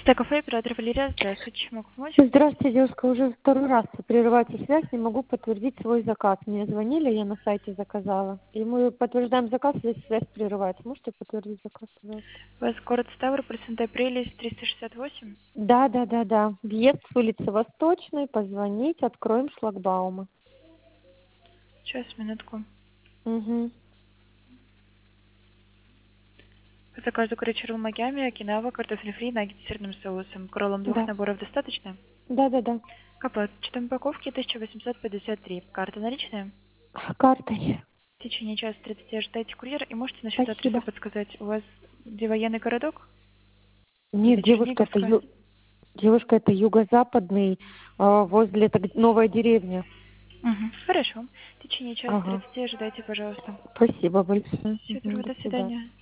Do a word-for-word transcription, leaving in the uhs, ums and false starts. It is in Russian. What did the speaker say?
Чистое кафе, оператор Валерия. Здравствуйте, чем могу помочь? Здравствуйте, девушка. Уже второй раз прерывается связь, не могу подтвердить свой заказ. Мне звонили, я на сайте заказала. И мы подтверждаем заказ, если связь прерывается. Можете подтвердить заказ, пожалуйста? У вас город Ставрополь, Сент-Апрелис, триста шестьдесят восемь. Да, да, да, да. Въезд с улицы Восточной, позвонить, откроем шлагбаумы. Сейчас, минутку. Угу. По заказу кречер Магями, Окинава, картофель фри, наггетс с сырным соусом. Кроллом двух Да. наборов достаточно? Да, да, да. К оплате упаковки тысяча восемьсот пятьдесят три. Карта наличная? Картой. В течение часа тридцати ожидайте курьера. И можете насчет адреса Спасибо. подсказать? У вас где военный городок? Нет, Или девушка, это Черниговская? ю... девушка, это юго-западный, а, возле это г- новая деревня. Угу. Хорошо. В течение часа Ага. тридцати ожидайте, пожалуйста. Спасибо большое. Всего Мгм, доброго, до до свидания. свидания.